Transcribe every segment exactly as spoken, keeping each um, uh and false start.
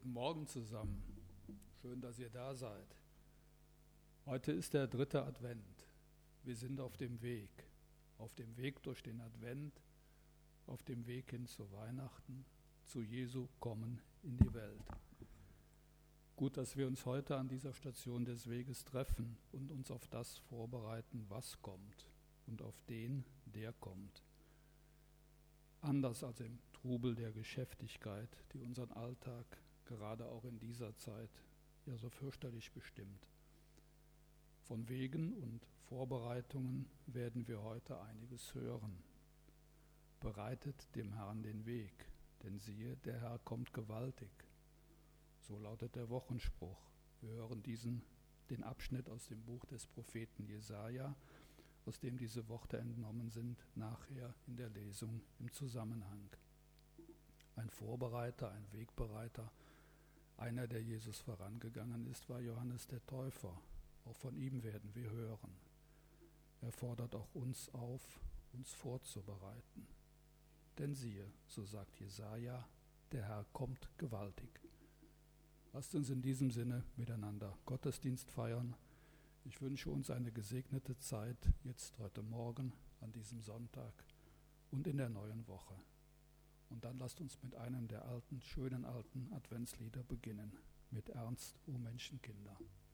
Guten Morgen zusammen. Schön, dass ihr da seid. Heute ist der dritte Advent. Wir sind auf dem Weg. Auf dem Weg durch den Advent, auf dem Weg hin zu Weihnachten, zu Jesu Kommen in die Welt. Gut, dass wir uns heute an dieser Station des Weges treffen und uns auf das vorbereiten, was kommt und auf den, der kommt. Anders als im Trubel der Geschäftigkeit, die unseren Alltag gerade auch in dieser Zeit ja so fürchterlich bestimmt. Von Wegen und Vorbereitungen werden wir heute einiges hören. Bereitet dem Herrn den Weg, denn siehe, der Herr kommt gewaltig. So lautet der Wochenspruch. Wir hören diesen, den Abschnitt aus dem Buch des Propheten Jesaja, aus dem diese Worte entnommen sind, nachher in der Lesung im Zusammenhang. Ein Vorbereiter, ein Wegbereiter, einer, der Jesus vorangegangen ist, war Johannes der Täufer. Auch von ihm werden wir hören. Er fordert auch uns auf, uns vorzubereiten. Denn siehe, so sagt Jesaja, der Herr kommt gewaltig. Lasst uns in diesem Sinne miteinander Gottesdienst feiern. Ich wünsche uns eine gesegnete Zeit, jetzt heute Morgen, an diesem Sonntag und in der neuen Woche. Und dann lasst uns mit einem der alten, schönen alten Adventslieder beginnen, mit Ernst, o Menschenkinder.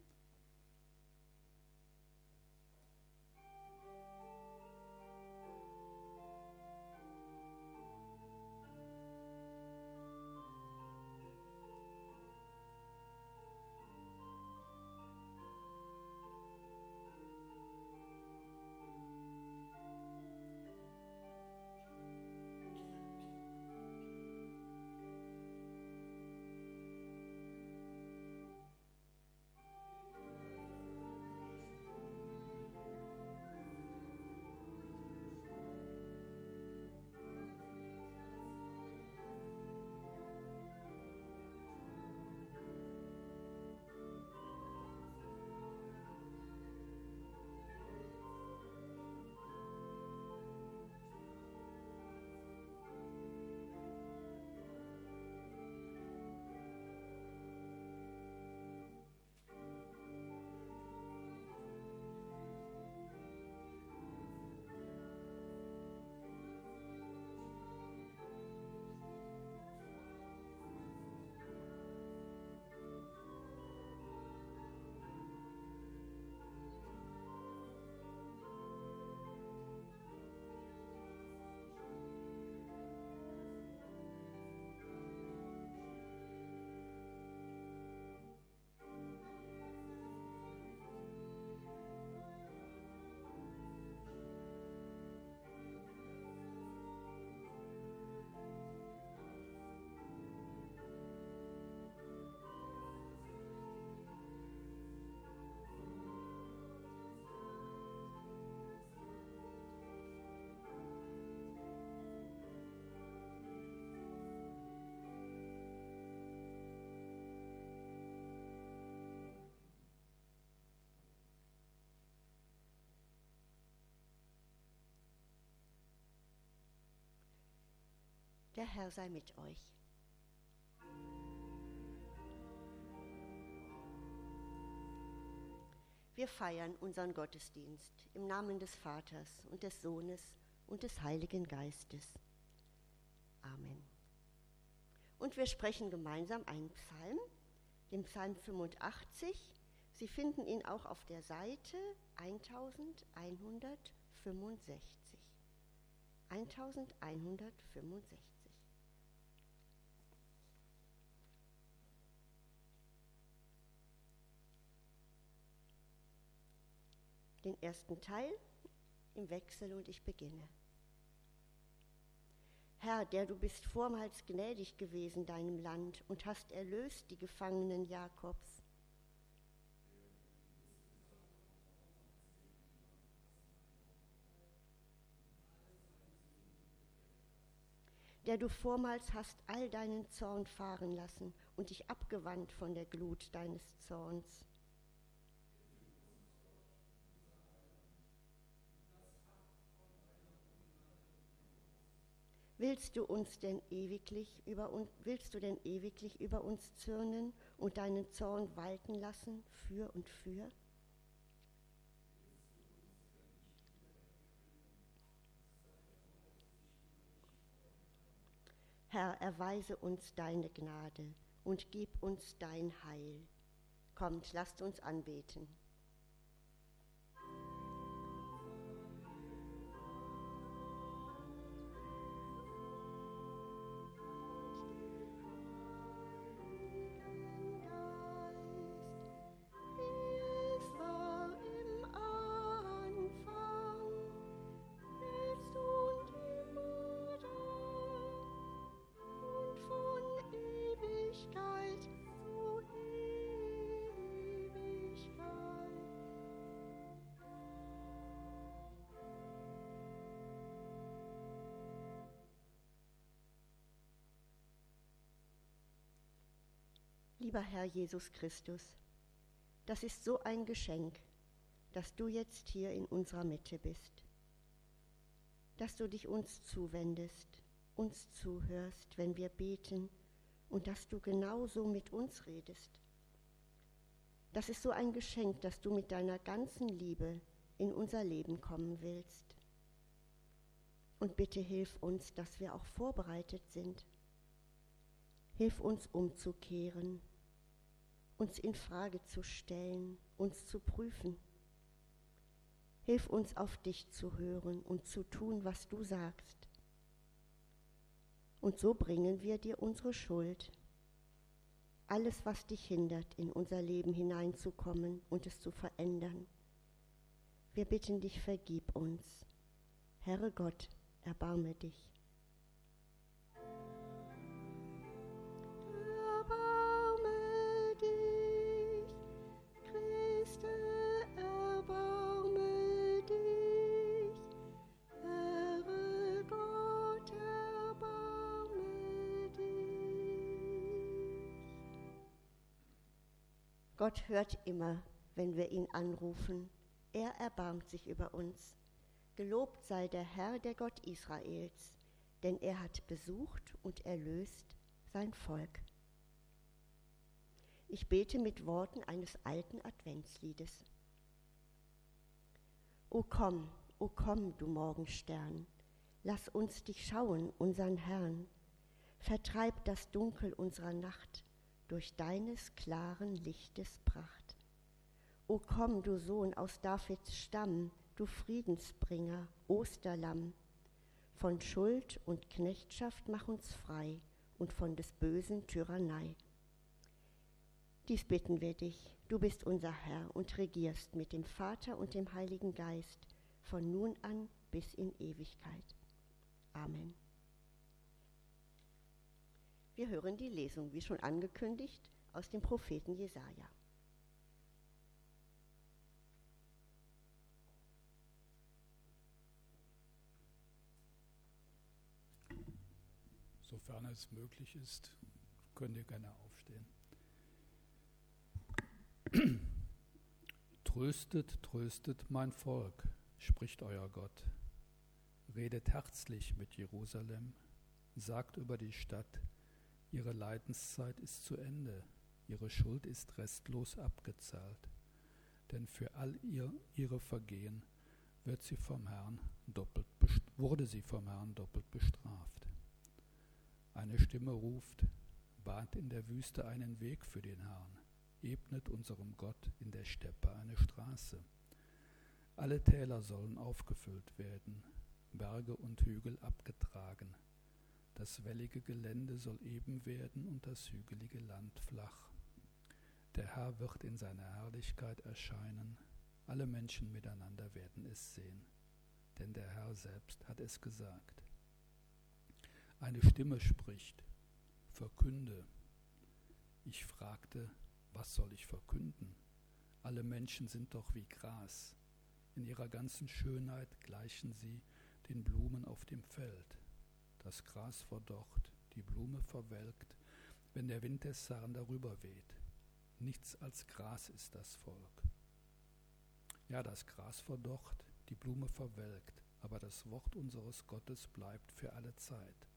Der Herr sei mit euch. Wir feiern unseren Gottesdienst im Namen des Vaters und des Sohnes und des Heiligen Geistes. Amen. Und wir sprechen gemeinsam einen Psalm, den Psalm fünfundachtzig. Sie finden ihn auch auf der Seite elfhundertfünfundsechzig. elfhundertfünfundsechzig. Den ersten Teil im Wechsel und ich beginne. Herr, der du bist vormals gnädig gewesen deinem Land und hast erlöst die Gefangenen Jakobs. Der du vormals hast all deinen Zorn fahren lassen und dich abgewandt von der Glut deines Zorns. Willst du uns denn ewiglich über uns, willst du denn ewiglich über uns zürnen und deinen Zorn walten lassen für und für? Herr, erweise uns deine Gnade und gib uns dein Heil. Kommt, lasst uns anbeten. Lieber Herr Jesus Christus, das ist so ein Geschenk, dass du jetzt hier in unserer Mitte bist, dass du dich uns zuwendest, uns zuhörst, wenn wir beten und dass du genauso mit uns redest. Das ist so ein Geschenk, dass du mit deiner ganzen Liebe in unser Leben kommen willst. Und bitte hilf uns, dass wir auch vorbereitet sind. Hilf uns umzukehren, uns in Frage zu stellen, uns zu prüfen. Hilf uns, auf dich zu hören und zu tun, was du sagst. Und so bringen wir dir unsere Schuld, alles, was dich hindert, in unser Leben hineinzukommen und es zu verändern. Wir bitten dich, vergib uns. Herre Gott, erbarme dich. Gott hört immer, wenn wir ihn anrufen. Er erbarmt sich über uns. Gelobt sei der Herr, der Gott Israels, denn er hat besucht und erlöst sein Volk. Ich bete mit Worten eines alten Adventsliedes. O komm, o komm, du Morgenstern, lass uns dich schauen, unseren Herrn. Vertreib das Dunkel unserer Nacht durch deines klaren Lichtes Pracht. O komm, du Sohn aus Davids Stamm, du Friedensbringer, Osterlamm. Von Schuld und Knechtschaft mach uns frei und von des Bösen Tyrannei. Dies bitten wir dich, du bist unser Herr und regierst mit dem Vater und dem Heiligen Geist von nun an bis in Ewigkeit. Amen. Wir hören die Lesung, wie schon angekündigt, aus dem Propheten Jesaja. Sofern es möglich ist, könnt ihr gerne aufstehen. Tröstet, tröstet mein Volk, spricht euer Gott. Redet herzlich mit Jerusalem, sagt über die Stadt, ihre Leidenszeit ist zu Ende, ihre Schuld ist restlos abgezahlt. Denn für all ihr, ihre Vergehen wird sie vom Herrn doppelt best- wurde sie vom Herrn doppelt bestraft. Eine Stimme ruft, bahnt in der Wüste einen Weg für den Herrn, ebnet unserem Gott in der Steppe eine Straße. Alle Täler sollen aufgefüllt werden, Berge und Hügel abgetragen. Das wellige Gelände soll eben werden und das hügelige Land flach. Der Herr wird in seiner Herrlichkeit erscheinen, alle Menschen miteinander werden es sehen, denn der Herr selbst hat es gesagt. Eine Stimme spricht, verkünde. Ich fragte, was soll ich verkünden? Alle Menschen sind doch wie Gras. In ihrer ganzen Schönheit gleichen sie den Blumen auf dem Feld. Das Gras verdorrt, die Blume verwelkt, wenn der Wind des Herrn darüber weht. Nichts als Gras ist das Volk. Ja, das Gras verdorrt, die Blume verwelkt, aber das Wort unseres Gottes bleibt für alle Zeit.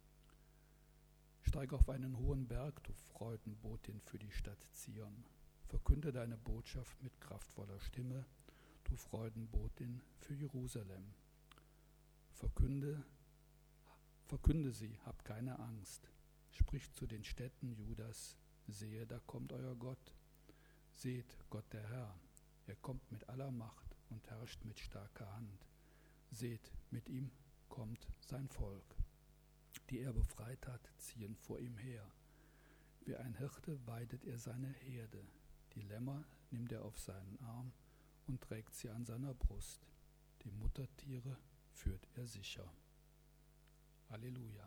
Steig auf einen hohen Berg, du Freudenbotin für die Stadt Zion. Verkünde deine Botschaft mit kraftvoller Stimme, du Freudenbotin für Jerusalem. Verkünde, verkünde sie, hab keine Angst. Sprich zu den Städten Judas, sehe, da kommt euer Gott. Seht, Gott der Herr, er kommt mit aller Macht und herrscht mit starker Hand. Seht, mit ihm kommt sein Volk. Die er befreit hat, ziehen vor ihm her. Wie ein Hirte weidet er seine Herde. Die Lämmer nimmt er auf seinen Arm und trägt sie an seiner Brust. Die Muttertiere führt er sicher. Halleluja.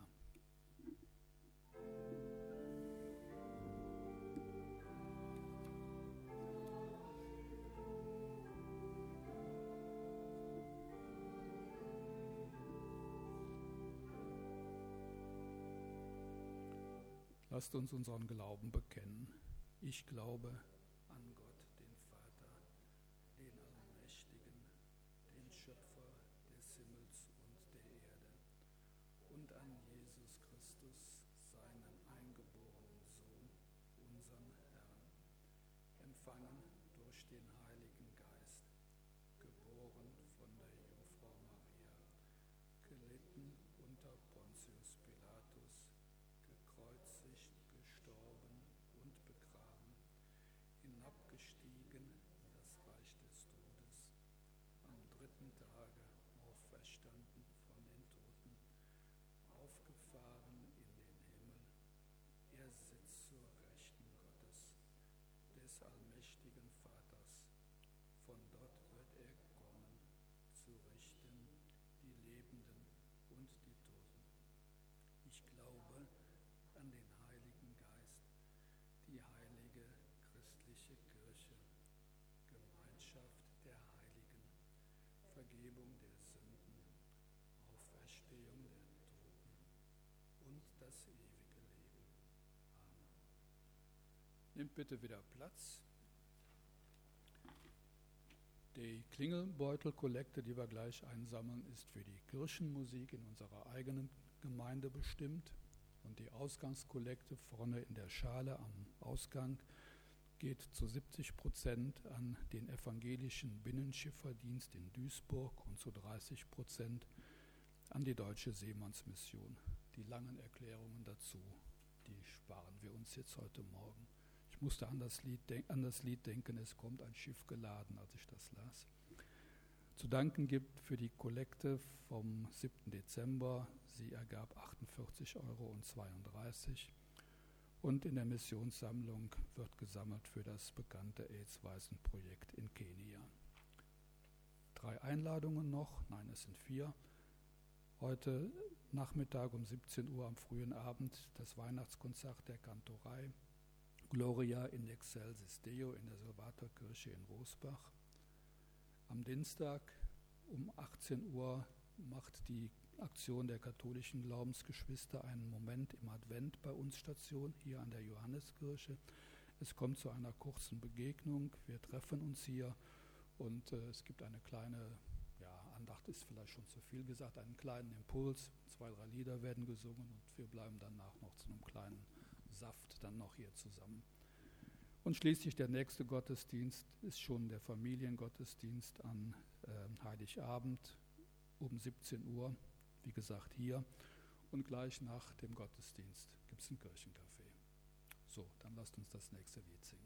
Lasst uns unseren Glauben bekennen. Ich glaube an Gott, den Vater, den Allmächtigen, den Schöpfer des Himmels und der Erde, und an Jesus Christus, seinen eingeborenen Sohn, unseren Herrn, empfangen durch den Heiligen Geist, geboren von der Jungfrau Maria, gelitten unter Pontius Pilatus, gekreuzigt, gestorben und begraben, hinabgestiegen in das Reich des Todes, am dritten Tage auferstanden von den Toten, aufgefahren in den Himmel. Er sitzt zur Rechten Gottes, des allmächtigen Vaters. Von dort wird er kommen, zu richten die Lebenden und die Toten. Ich glaube an den Heiligen Geist, die heilige christliche Kirche, Gemeinschaft der Heiligen, Vergebung der Sünden, Auferstehung der Toten und das ewige Leben. Amen. Nehmt bitte wieder Platz. Die Klingelbeutelkollekte, die wir gleich einsammeln, ist für die Kirchenmusik in unserer eigenen Gemeinde bestimmt. Und die Ausgangskollekte vorne in der Schale am Ausgang geht zu siebzig Prozent an den evangelischen Binnenschifferdienst in Duisburg und zu dreißig Prozent an die Deutsche Seemannsmission. Die langen Erklärungen dazu, die sparen wir uns jetzt heute Morgen. Ich musste an das Lied, an das Lied denken, es kommt ein Schiff geladen, als ich das las. Zu danken gibt für die Kollekte vom siebten Dezember. Sie ergab achtundvierzig Euro zweiunddreißig. Und in der Missionssammlung wird gesammelt für das bekannte AIDS-Waisenprojekt in Kenia. Drei Einladungen noch, nein, es sind vier. Heute Nachmittag um siebzehn Uhr am frühen Abend das Weihnachtskonzert der Kantorei Gloria in Excelsis Deo in der Salvatorkirche in Rosbach. Am Dienstag um achtzehn Uhr macht die Aktion der katholischen Glaubensgeschwister einen Moment im Advent bei uns Station, hier an der Johanneskirche. Es kommt zu einer kurzen Begegnung, wir treffen uns hier und äh, es gibt eine kleine, ja, Andacht ist vielleicht schon zu viel gesagt, einen kleinen Impuls, zwei, drei Lieder werden gesungen und wir bleiben danach noch zu einem kleinen Saft dann noch hier zusammen. Und schließlich der nächste Gottesdienst ist schon der Familiengottesdienst an äh, Heiligabend um siebzehn Uhr, wie gesagt hier. Und gleich nach dem Gottesdienst gibt es ein Kirchencafé. So, dann lasst uns das nächste Lied singen.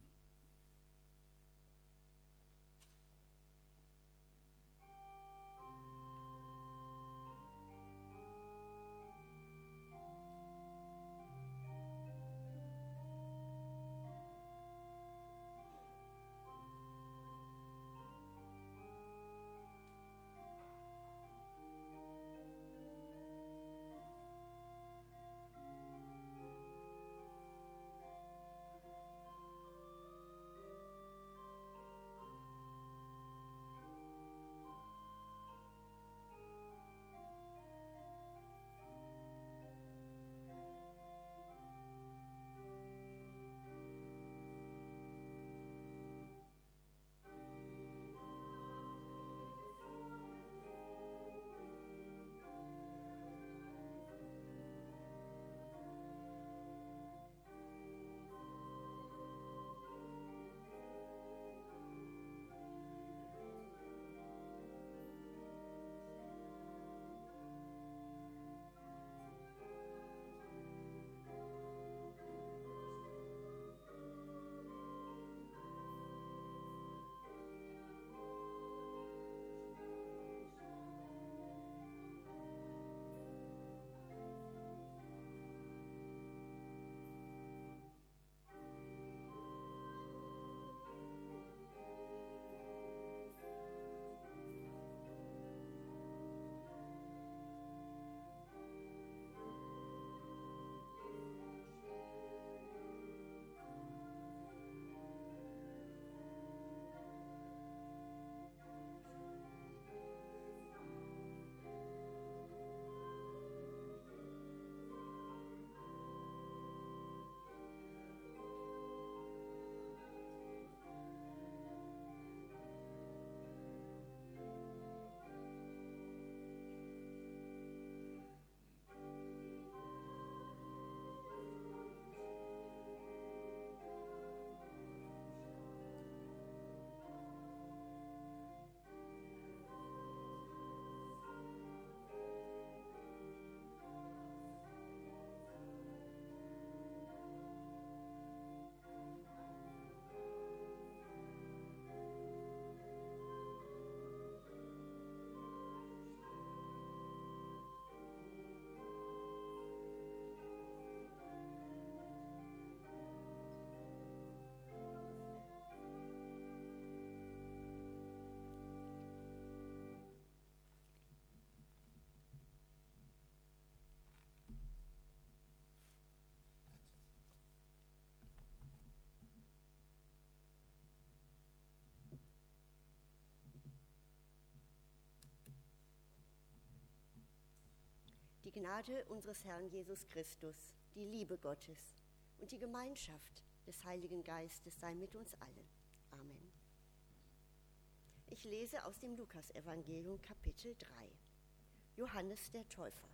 Gnade unseres Herrn Jesus Christus, die Liebe Gottes und die Gemeinschaft des Heiligen Geistes sei mit uns allen. Amen. Ich lese aus dem Lukasevangelium Kapitel drei. Johannes der Täufer.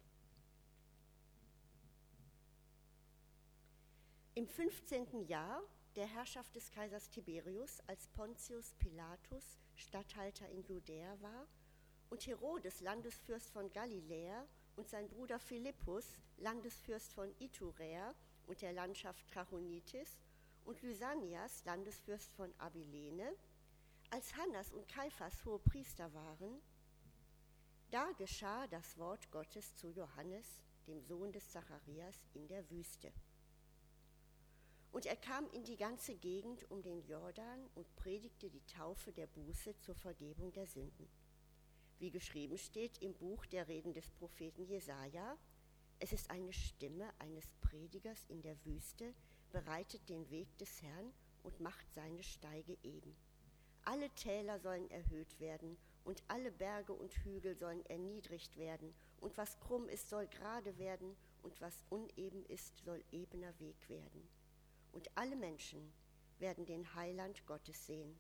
Im fünfzehnten Jahr der Herrschaft des Kaisers Tiberius, als Pontius Pilatus Statthalter in Judäa war und Herodes Landesfürst von Galiläa und sein Bruder Philippus Landesfürst von Iturea und der Landschaft Trachonitis und Lysanias Landesfürst von Abilene, als Hannas und Kaiphas hohe Priester waren, da geschah das Wort Gottes zu Johannes, dem Sohn des Zacharias, in der Wüste. Und er kam in die ganze Gegend um den Jordan und predigte die Taufe der Buße zur Vergebung der Sünden. Wie geschrieben steht im Buch der Reden des Propheten Jesaja: Es ist eine Stimme eines Predigers in der Wüste, bereitet den Weg des Herrn und macht seine Steige eben. Alle Täler sollen erhöht werden und alle Berge und Hügel sollen erniedrigt werden, und was krumm ist, soll gerade werden, und was uneben ist, soll ebener Weg werden. Und alle Menschen werden den Heiland Gottes sehen.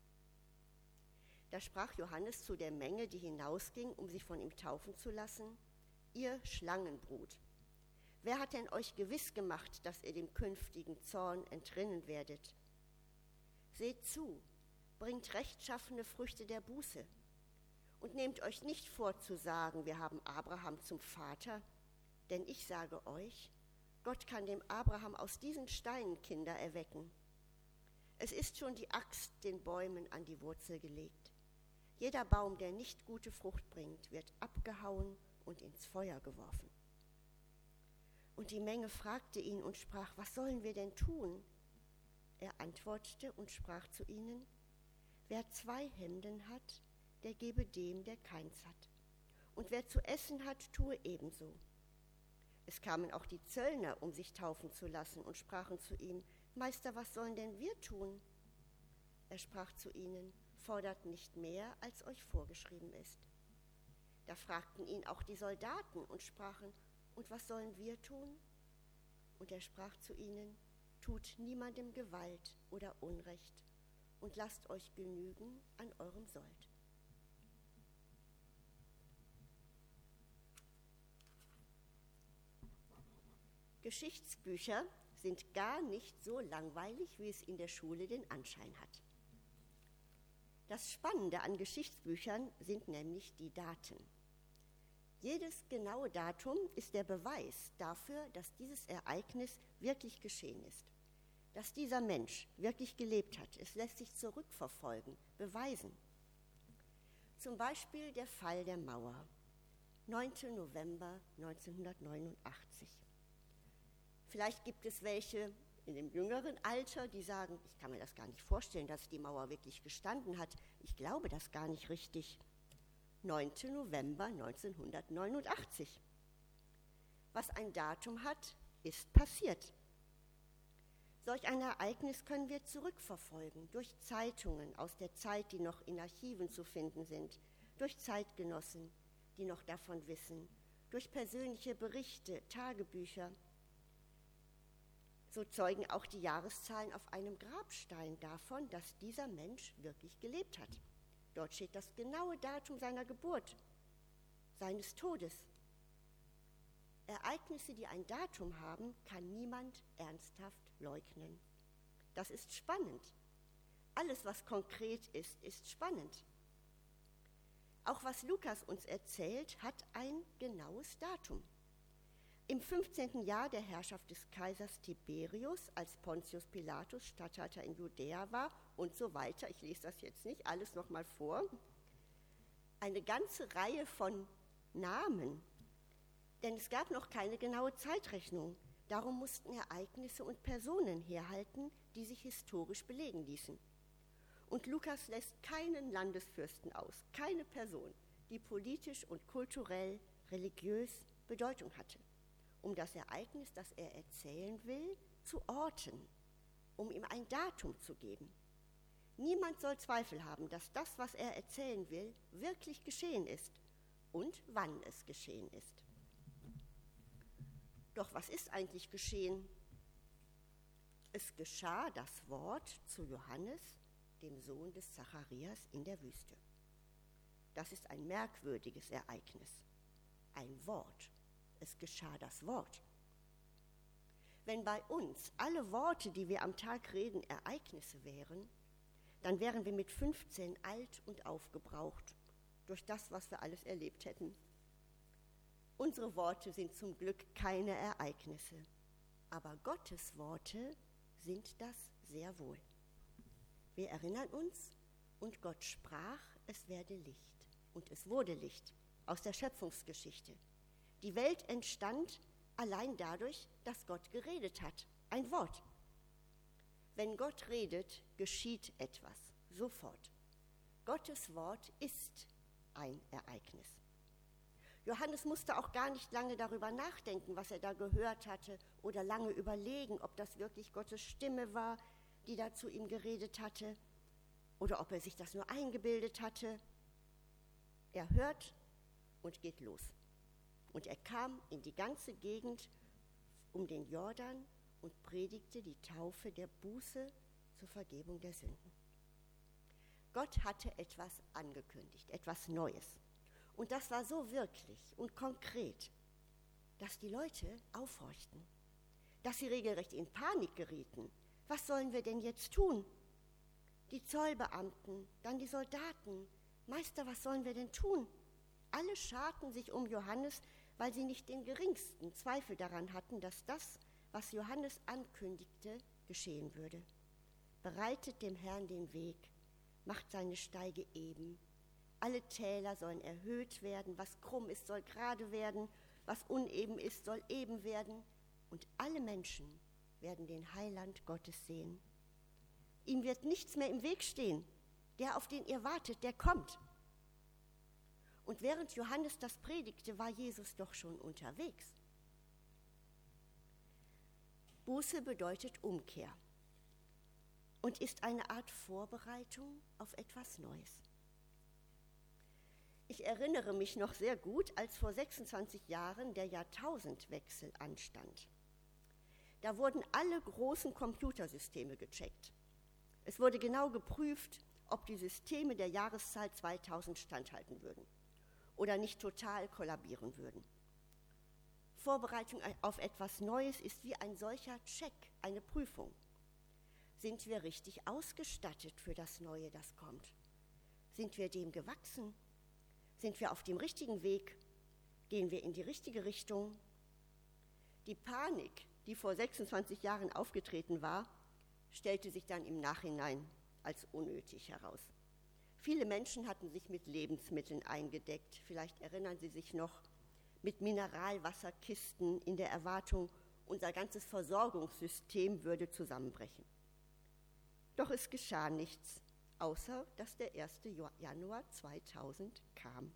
Da sprach Johannes zu der Menge, die hinausging, um sich von ihm taufen zu lassen: Ihr Schlangenbrut, wer hat denn euch gewiss gemacht, dass ihr dem künftigen Zorn entrinnen werdet? Seht zu, bringt rechtschaffene Früchte der Buße und nehmt euch nicht vor zu sagen, wir haben Abraham zum Vater, denn ich sage euch, Gott kann dem Abraham aus diesen Steinen Kinder erwecken. Es ist schon die Axt den Bäumen an die Wurzel gelegt. Jeder Baum, der nicht gute Frucht bringt, wird abgehauen und ins Feuer geworfen. Und die Menge fragte ihn und sprach: Was sollen wir denn tun? Er antwortete und sprach zu ihnen: Wer zwei Hemden hat, der gebe dem, der keins hat. Und wer zu essen hat, tue ebenso. Es kamen auch die Zöllner, um sich taufen zu lassen, und sprachen zu ihm: Meister, was sollen denn wir tun? Er sprach zu ihnen: Fordert nicht mehr, als euch vorgeschrieben ist. Da fragten ihn auch die Soldaten und sprachen: Und was sollen wir tun? Und er sprach zu ihnen: Tut niemandem Gewalt oder Unrecht und lasst euch genügen an eurem Sold. Geschichtsbücher sind gar nicht so langweilig, wie es in der Schule den Anschein hat. Das Spannende an Geschichtsbüchern sind nämlich die Daten. Jedes genaue Datum ist der Beweis dafür, dass dieses Ereignis wirklich geschehen ist, dass dieser Mensch wirklich gelebt hat. Es lässt sich zurückverfolgen, beweisen. Zum Beispiel der Fall der Mauer, neunten November neunzehnhundertneunundachtzig. Vielleicht gibt es welche in dem jüngeren Alter, die sagen: Ich kann mir das gar nicht vorstellen, dass die Mauer wirklich gestanden hat. Ich glaube das gar nicht richtig. neunten November neunzehnhundertneunundachtzig. Was ein Datum hat, ist passiert. Solch ein Ereignis können wir zurückverfolgen durch Zeitungen aus der Zeit, die noch in Archiven zu finden sind, durch Zeitgenossen, die noch davon wissen, durch persönliche Berichte, Tagebücher. So zeugen auch die Jahreszahlen auf einem Grabstein davon, dass dieser Mensch wirklich gelebt hat. Dort steht das genaue Datum seiner Geburt, seines Todes. Ereignisse, die ein Datum haben, kann niemand ernsthaft leugnen. Das ist spannend. Alles, was konkret ist, ist spannend. Auch was Lukas uns erzählt, hat ein genaues Datum. Im fünfzehnten Jahr der Herrschaft des Kaisers Tiberius, als Pontius Pilatus Statthalter in Judäa war und so weiter. Ich lese das jetzt nicht alles nochmal vor. Eine ganze Reihe von Namen, denn es gab noch keine genaue Zeitrechnung. Darum mussten Ereignisse und Personen herhalten, die sich historisch belegen ließen. Und Lukas lässt keinen Landesfürsten aus, keine Person, die politisch und kulturell, religiös Bedeutung hatte, um das Ereignis, das er erzählen will, zu orten, um ihm ein Datum zu geben. Niemand soll Zweifel haben, dass das, was er erzählen will, wirklich geschehen ist und wann es geschehen ist. Doch was ist eigentlich geschehen? Es geschah das Wort zu Johannes, dem Sohn des Zacharias, in der Wüste. Das ist ein merkwürdiges Ereignis. Ein Wort. Es geschah das Wort. Wenn bei uns alle Worte, die wir am Tag reden, Ereignisse wären, dann wären wir mit fünfzehn alt und aufgebraucht durch das, was wir alles erlebt hätten. Unsere Worte sind zum Glück keine Ereignisse, aber Gottes Worte sind das sehr wohl. Wir erinnern uns, und Gott sprach, es werde Licht. Und es wurde Licht aus der Schöpfungsgeschichte. Die Welt entstand allein dadurch, dass Gott geredet hat. Ein Wort. Wenn Gott redet, geschieht etwas. Sofort. Gottes Wort ist ein Ereignis. Johannes musste auch gar nicht lange darüber nachdenken, was er da gehört hatte, oder lange überlegen, ob das wirklich Gottes Stimme war, die da zu ihm geredet hatte, oder ob er sich das nur eingebildet hatte. Er hört und geht los. Und er kam in die ganze Gegend um den Jordan und predigte die Taufe der Buße zur Vergebung der Sünden. Gott hatte etwas angekündigt, etwas Neues. Und das war so wirklich und konkret, dass die Leute aufhorchten, dass sie regelrecht in Panik gerieten. Was sollen wir denn jetzt tun? Die Zollbeamten, dann die Soldaten. Meister, was sollen wir denn tun? Alle scharten sich um Johannes, weil sie nicht den geringsten Zweifel daran hatten, dass das, was Johannes ankündigte, geschehen würde. Bereitet dem Herrn den Weg, macht seine Steige eben. Alle Täler sollen erhöht werden, was krumm ist, soll gerade werden, was uneben ist, soll eben werden. Und alle Menschen werden den Heiland Gottes sehen. Ihm wird nichts mehr im Weg stehen. Der, auf den ihr wartet, der kommt. Und während Johannes das predigte, war Jesus doch schon unterwegs. Buße bedeutet Umkehr und ist eine Art Vorbereitung auf etwas Neues. Ich erinnere mich noch sehr gut, als vor sechsundzwanzig Jahren der Jahrtausendwechsel anstand. Da wurden alle großen Computersysteme gecheckt. Es wurde genau geprüft, ob die Systeme der Jahreszahl zweitausend standhalten würden oder nicht total kollabieren würden. Vorbereitung auf etwas Neues ist wie ein solcher Check, eine Prüfung. Sind wir richtig ausgestattet für das Neue, das kommt? Sind wir dem gewachsen? Sind wir auf dem richtigen Weg? Gehen wir in die richtige Richtung? Die Panik, die vor sechsundzwanzig Jahren aufgetreten war, stellte sich dann im Nachhinein als unnötig heraus. Viele Menschen hatten sich mit Lebensmitteln eingedeckt, vielleicht erinnern Sie sich noch, mit Mineralwasserkisten in der Erwartung, unser ganzes Versorgungssystem würde zusammenbrechen. Doch es geschah nichts, außer dass der erste Januar zweitausend kam.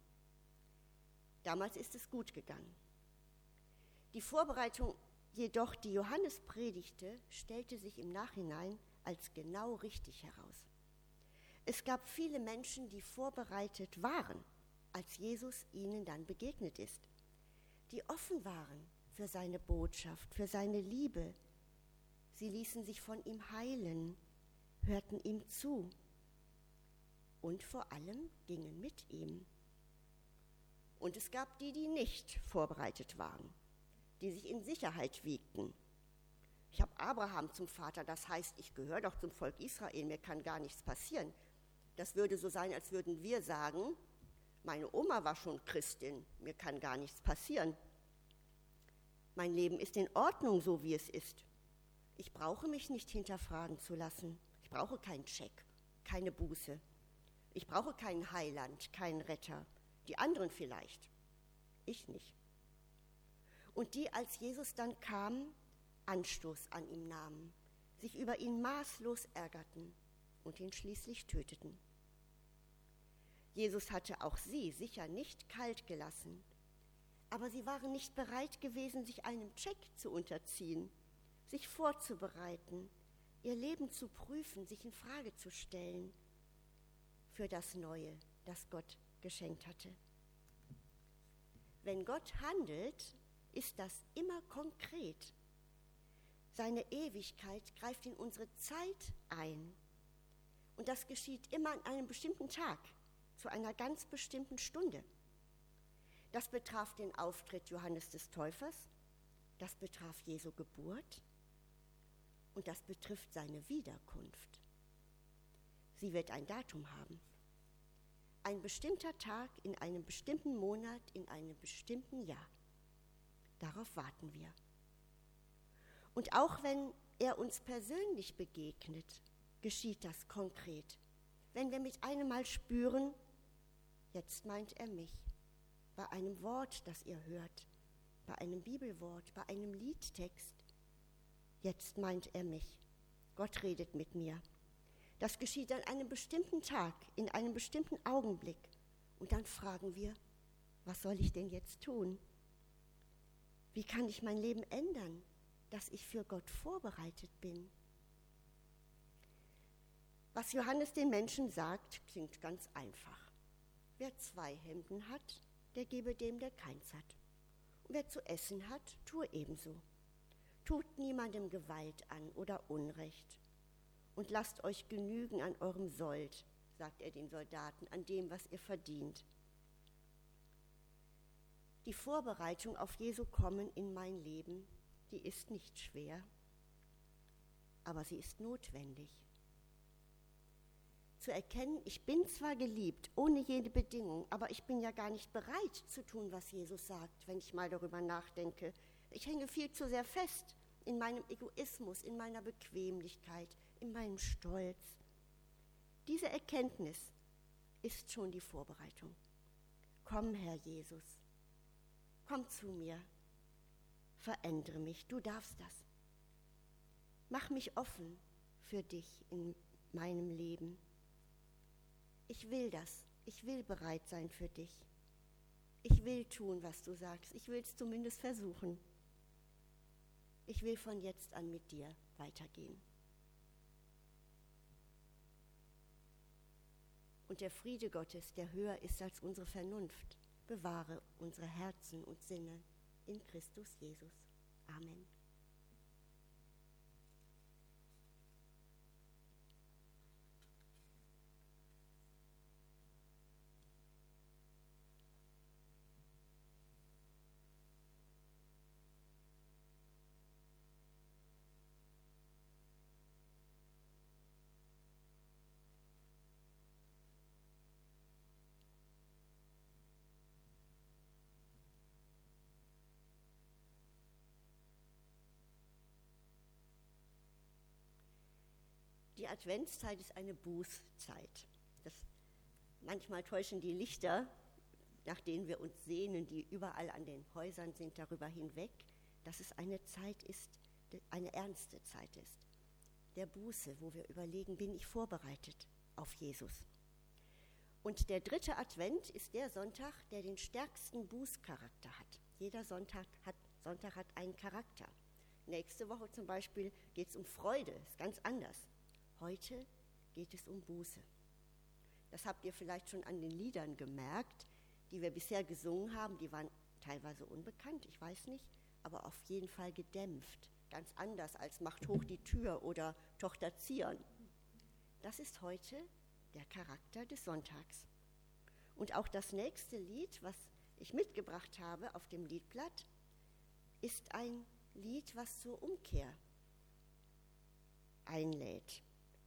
Damals ist es gut gegangen. Die Vorbereitung jedoch, die Johannes predigte, stellte sich im Nachhinein als genau richtig heraus. Es gab viele Menschen, die vorbereitet waren, als Jesus ihnen dann begegnet ist, die offen waren für seine Botschaft, für seine Liebe. Sie ließen sich von ihm heilen, hörten ihm zu und vor allem gingen mit ihm. Und es gab die, die nicht vorbereitet waren, die sich in Sicherheit wiegten. Ich habe Abraham zum Vater, das heißt, ich gehöre doch zum Volk Israel, mir kann gar nichts passieren. Das würde so sein, als würden wir sagen, meine Oma war schon Christin, mir kann gar nichts passieren. Mein Leben ist in Ordnung, so wie es ist. Ich brauche mich nicht hinterfragen zu lassen. Ich brauche keinen Check, keine Buße. Ich brauche keinen Heiland, keinen Retter. Die anderen vielleicht, ich nicht. Und die, als Jesus dann kam, Anstoß an ihm nahmen, sich über ihn maßlos ärgerten und ihn schließlich töteten. Jesus hatte auch sie sicher nicht kalt gelassen, aber sie waren nicht bereit gewesen, sich einem Check zu unterziehen, sich vorzubereiten, ihr Leben zu prüfen, sich in Frage zu stellen für das Neue, das Gott geschenkt hatte. Wenn Gott handelt, ist das immer konkret. Seine Ewigkeit greift in unsere Zeit ein. Und das geschieht immer an einem bestimmten Tag, zu einer ganz bestimmten Stunde. Das betraf den Auftritt Johannes des Täufers, das betraf Jesu Geburt und das betrifft seine Wiederkunft. Sie wird ein Datum haben. Ein bestimmter Tag in einem bestimmten Monat, in einem bestimmten Jahr. Darauf warten wir. Und auch wenn er uns persönlich begegnet, geschieht das konkret. Wenn wir mit einem Mal spüren, jetzt meint er mich, bei einem Wort, das ihr hört, bei einem Bibelwort, bei einem Liedtext, jetzt meint er mich. Gott redet mit mir. Das geschieht an einem bestimmten Tag, in einem bestimmten Augenblick. Und dann fragen wir, was soll ich denn jetzt tun? Wie kann ich mein Leben ändern, dass ich für Gott vorbereitet bin? Was Johannes den Menschen sagt, klingt ganz einfach. Wer zwei Hemden hat, der gebe dem, der keins hat. Und wer zu essen hat, tue ebenso. Tut niemandem Gewalt an oder Unrecht. Und lasst euch genügen an eurem Sold, sagt er den Soldaten, an dem, was ihr verdient. Die Vorbereitung auf Jesu Kommen in mein Leben, die ist nicht schwer, aber sie ist notwendig. Zu erkennen, ich bin zwar geliebt, ohne jede Bedingung, aber ich bin ja gar nicht bereit zu tun, was Jesus sagt, wenn ich mal darüber nachdenke. Ich hänge viel zu sehr fest in meinem Egoismus, in meiner Bequemlichkeit, in meinem Stolz. Diese Erkenntnis ist schon die Vorbereitung. Komm, Herr Jesus, komm zu mir, verändere mich, du darfst das. Mach mich offen für dich in meinem Leben. Ich will das, ich will bereit sein für dich. Ich will tun, was du sagst, ich will es zumindest versuchen. Ich will von jetzt an mit dir weitergehen. Und der Friede Gottes, der höher ist als unsere Vernunft, bewahre unsere Herzen und Sinne in Christus Jesus. Amen. Die Adventszeit ist eine Bußzeit. Das, manchmal täuschen die Lichter, nach denen wir uns sehnen, die überall an den Häusern sind, darüber hinweg, dass es eine Zeit ist, eine ernste Zeit ist. Der Buße, wo wir überlegen, bin ich vorbereitet auf Jesus? Und der dritte Advent ist der Sonntag, der den stärksten Bußcharakter hat. Jeder Sonntag hat, Sonntag hat einen Charakter. Nächste Woche zum Beispiel geht es um Freude, ist ganz anders. Heute geht es um Buße. Das habt ihr vielleicht schon an den Liedern gemerkt, die wir bisher gesungen haben. Die waren teilweise unbekannt, ich weiß nicht, aber auf jeden Fall gedämpft. Ganz anders als Macht hoch die Tür oder Tochter Zion. Das ist heute der Charakter des Sonntags. Und auch das nächste Lied, was ich mitgebracht habe auf dem Liedblatt, ist ein Lied, was zur Umkehr einlädt.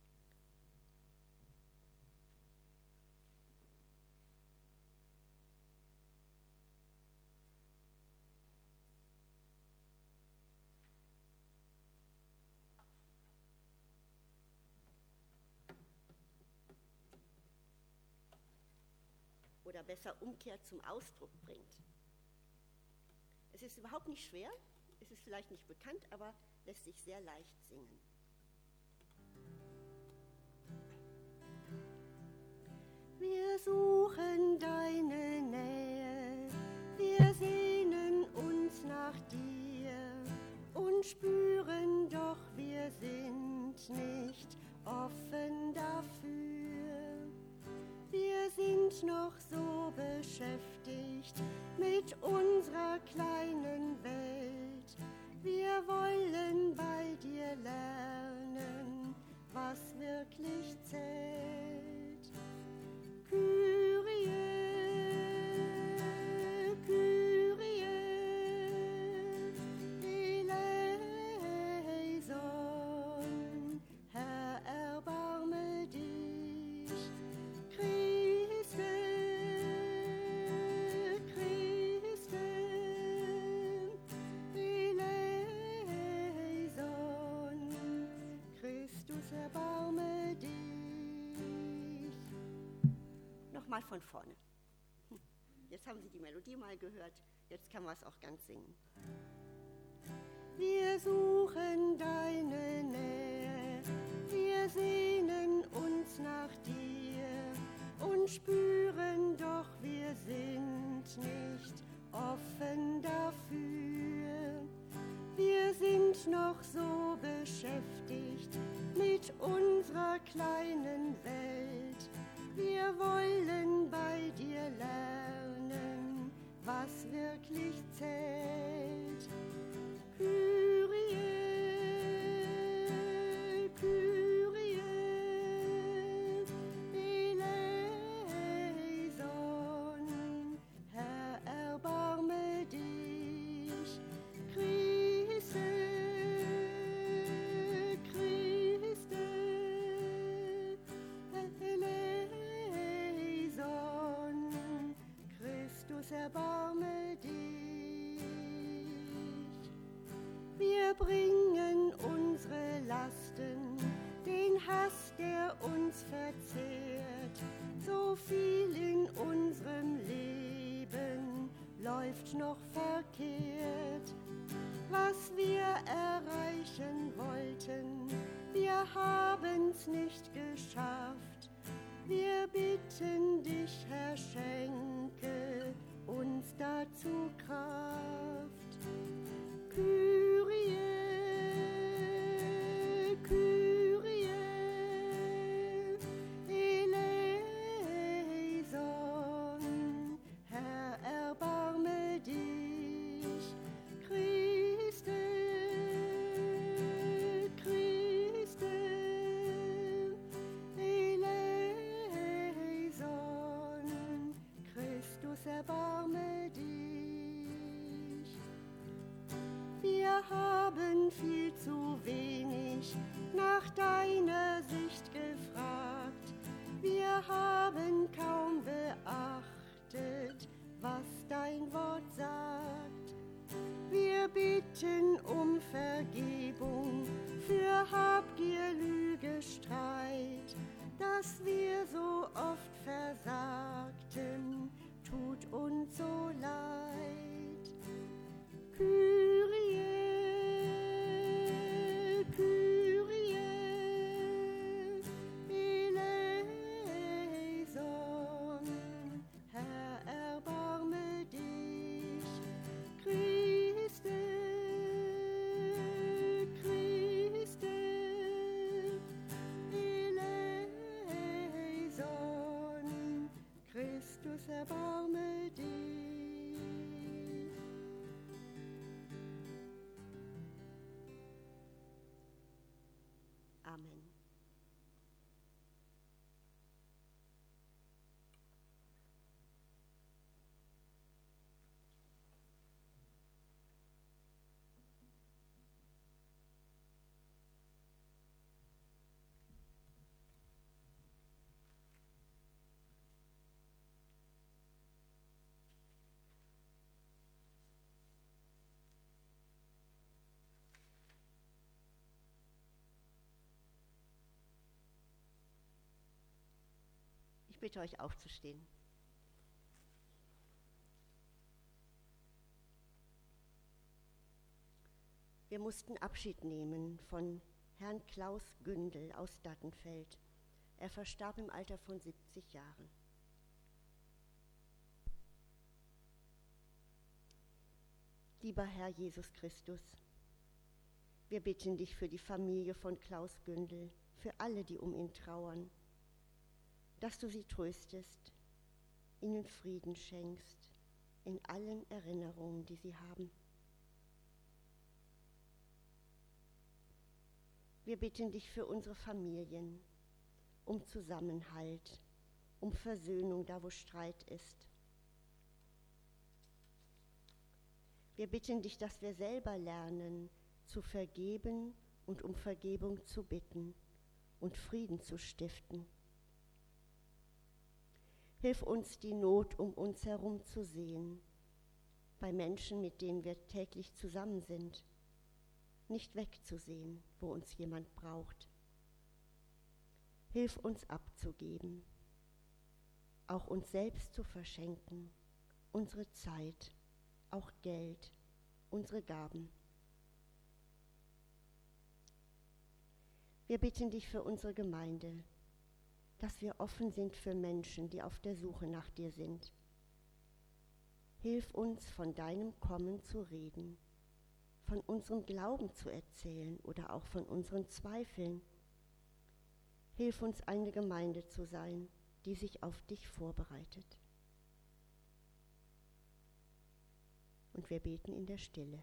Oder besser Umkehr zum Ausdruck bringt. Es ist überhaupt nicht schwer, es ist vielleicht nicht bekannt, aber lässt sich sehr leicht singen. Wir suchen deine Nähe, wir sehnen uns nach dir und spüren doch, wir sind nicht offen dafür. Wir sind noch so beschäftigt mit unserer kleinen Welt. Wir wollen bei dir lernen, was wirklich zählt. Kyrie, Kyrie, eleison, Herr, erbarme dich. Christe, Christe, eleison, Christus, erbarme dich. Nochmal von vorne. Jetzt haben Sie die Melodie mal gehört, jetzt kann man es auch ganz singen. Wir suchen deine Nähe, wir sehnen uns nach dir und spüren, doch wir sind nicht offen dafür. Wir sind noch so beschäftigt mit unserer kleinen Welt. Wir wollen bei dir lernen, was wirklich zählt. Kyrie, Kyrie, eleison, Herr, erbarme dich. Christe, Christe, eleison, Christus, erbarme dich. Wir bringen unsere Lasten, den Hass, der uns verzehrt. So viel in unserem Leben läuft noch verkehrt. Was wir erreichen wollten, wir haben's nicht geschafft. Wir bitten dich, Herr, schenke uns dazu Kraft. Kyrie, Kyrie, eleison, Herr, erbarme dich. Christe, Christe, eleison, Christus, erbarme dich. Wir haben viel zu wenig nach deiner Sicht gefragt. Wir haben kaum beachtet, was dein Wort sagt. Wir bitten um Vergebung für Habgier, Lüge, Streit, dass wir so oft versagten, tut uns so leid. Kyrie, Kyrie, eleison, Herr, erbarme dich. Christe, Christe, eleison, Christus, erbarme dich. Amen. Ich bitte euch aufzustehen. Wir mussten Abschied nehmen von Herrn Klaus Gündel aus Dattenfeld. Er verstarb im Alter von siebzig Jahren. Lieber Herr Jesus Christus, wir bitten dich für die Familie von Klaus Gündel, für alle, die um ihn trauern, dass du sie tröstest, ihnen Frieden schenkst in allen Erinnerungen, die sie haben. Wir bitten dich für unsere Familien, um Zusammenhalt, um Versöhnung da, wo Streit ist. Wir bitten dich, dass wir selber lernen, zu vergeben und um Vergebung zu bitten und Frieden zu stiften. Hilf uns, die Not um uns herum zu sehen, bei Menschen, mit denen wir täglich zusammen sind, nicht wegzusehen, wo uns jemand braucht. Hilf uns abzugeben, auch uns selbst zu verschenken, unsere Zeit, auch Geld, unsere Gaben. Wir bitten dich für unsere Gemeinde, dass wir offen sind für Menschen, die auf der Suche nach dir sind. Hilf uns, von deinem Kommen zu reden, von unserem Glauben zu erzählen oder auch von unseren Zweifeln. Hilf uns, eine Gemeinde zu sein, die sich auf dich vorbereitet. Und wir beten in der Stille.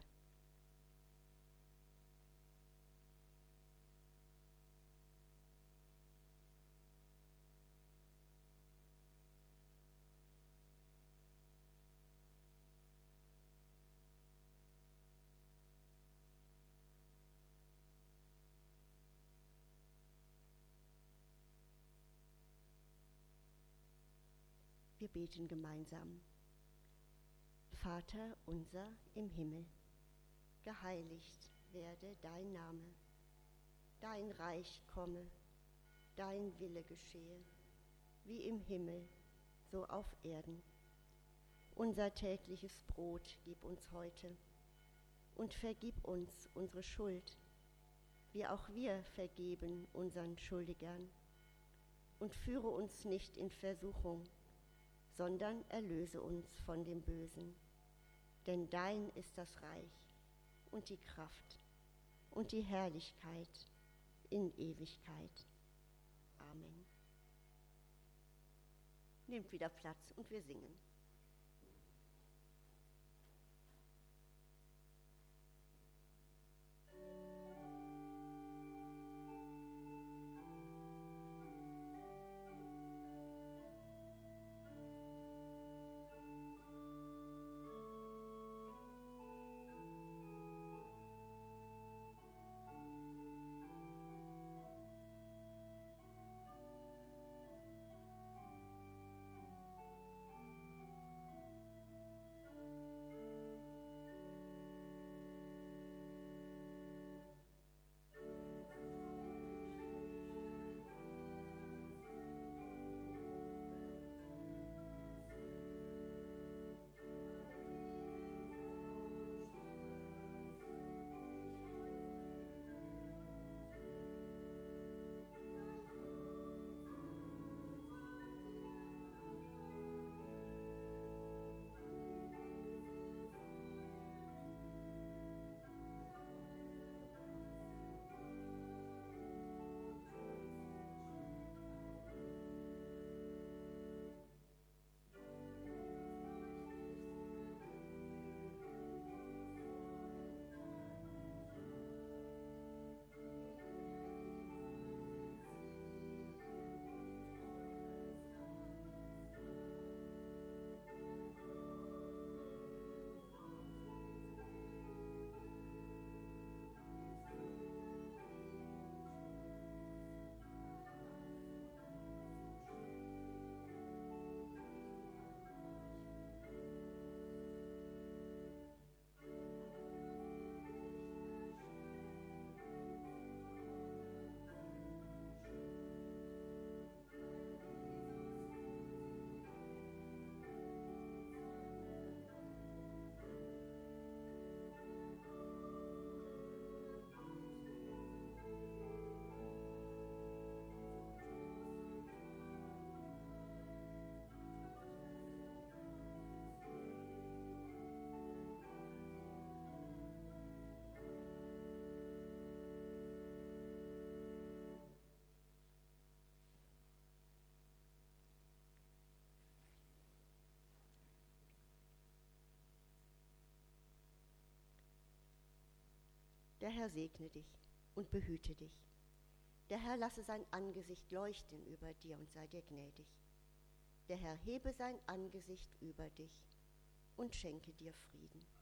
Wir beten gemeinsam. Vater unser im Himmel, geheiligt werde dein Name, dein Reich komme, dein Wille geschehe, wie im Himmel, so auf Erden. Unser tägliches Brot gib uns heute und vergib uns unsere Schuld, wie auch wir vergeben unseren Schuldigern. Und führe uns nicht in Versuchung, sondern erlöse uns von dem Bösen. Denn dein ist das Reich und die Kraft und die Herrlichkeit in Ewigkeit. Amen. Nehmt wieder Platz und wir singen. Der Herr segne dich und behüte dich. Der Herr lasse sein Angesicht leuchten über dir und sei dir gnädig. Der Herr hebe sein Angesicht über dich und schenke dir Frieden.